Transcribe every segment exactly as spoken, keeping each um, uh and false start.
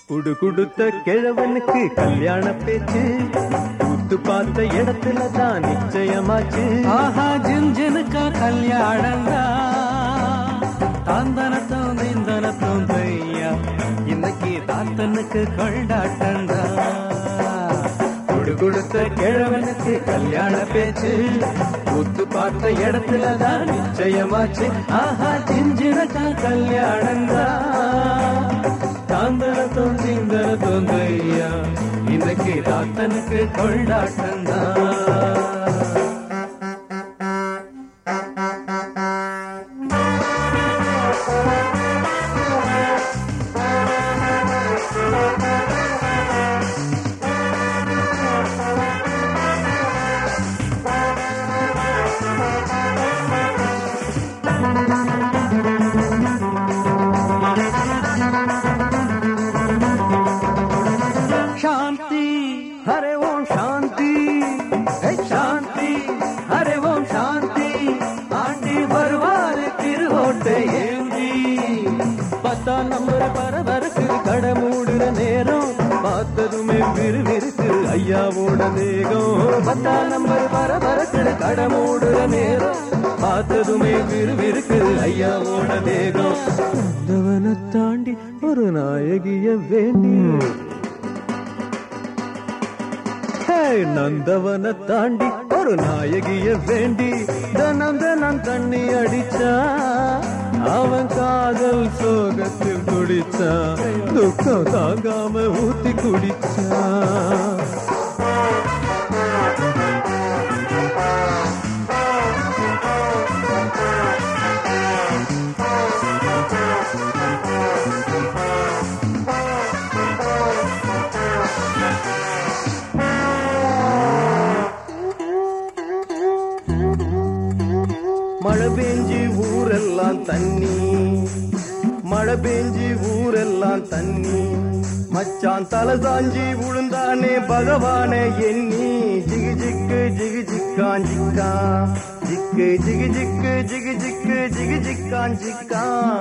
குடு குடுத்த கிழவனுக்கு கல்யாண பேச்சு கூத்து பார்த்த இடத்துல தான் நிச்சயமாச்சு. ஆஹா ஜின்ஜினுக்கா கல்யாணந்தா தாந்தனத்தும் நீந்தனத்தும் தையா இன்னைக்கு தாத்தனுக்கு கொண்டாட்டந்தா. குடு குடுத்த கிழவனுக்கு கல்யாண பேச்சு கூத்து பார்த்த இடத்துல தான் நிச்சயமாச்சு. ஆஹா ஜின்ஜினுக்கா கல்யாணந்தா தாந்தனத்தும் நீந்தனத்தும் தையா இன்னைக்கு தாத்தனுக்கு கொண்டாட்டந்தா. शांति हरे ओम शांति शांति हरे ओम शांति आंटी बरवार तिरुवोटे ஏந்தி பத்தா நம்பர் பரபரக்கு கடை மூடுற நேரம் பார்த்ததுமே விறுவிறுக்கு ஐயாவோட தேகம். பத்தா நம்பர் பரபரக்கு கடை மூடுற நேரம் பார்த்ததுமே விறுவிறுக்கு ஐயாவோட தேகம். நந்தவனை தாண்டி ஒரு நாயகிய வேண்டி நந்தவனை தாண்டி ஒரு நாயகிய வேண்டி தனம் தனம் தண்ணி அடிச்சா அவன் காதல் சோகத்தில் குடிச்சா துக்கம் தாங்காம ஊத்தி குடிச்சா. மழை பெஞ்சி ஊரெல்லாம் தண்ணி மழை பெஞ்சி ஊரெல்லாம் தண்ணி மச்சான் தலை சாஞ்சி உளுந்தானே பகவானே எண்ணி ஜிகு ஜிக்கு ஜிகு ஜிக்கான் ஜிக்கா ஜிக்கு ஜிகு ஜிக்கு ஜிகு ஜிக்கு ஜிகு ஜிக்கான் ஜிக்கா.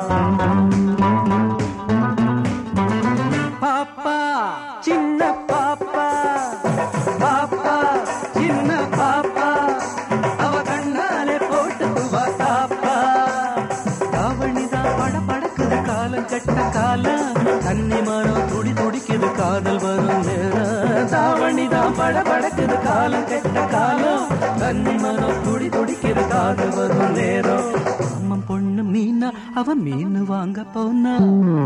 பாப்பா சின்ன பாப்பா பாப்பா சின்ன பாப்பா அவ கண்ணாலே போட்டு தாப்பா காவணிதான் பட படக்குது காலம் கட்ட காலம் தண்ணி மரம் துடி துடிக்குது காதல் வரும் நேரம். தாவணிதான் பட படக்குது காலம் கட்ட காலம் தண்ணி மரம் துடி துடிக்குது காதல் வரும் நேரம். அம்மன் பொண்ணு மீனா அவ மீன் வாங்க போனா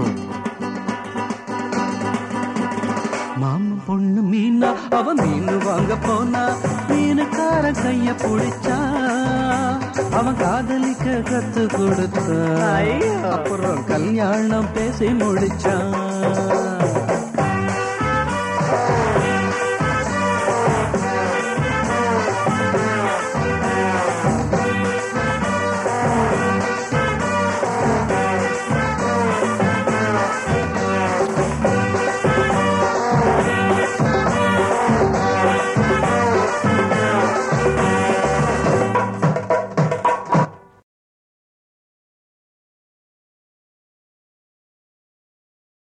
மாமன் பொண்ணு மீனா அவ மீன் வாங்க போனா மீனுக்கார கைய பிடிச்சா அவன் காதலிக்க கத்து கொடுத்தா அப்புறம் கல்யாணம் பேசி முடிச்சான்.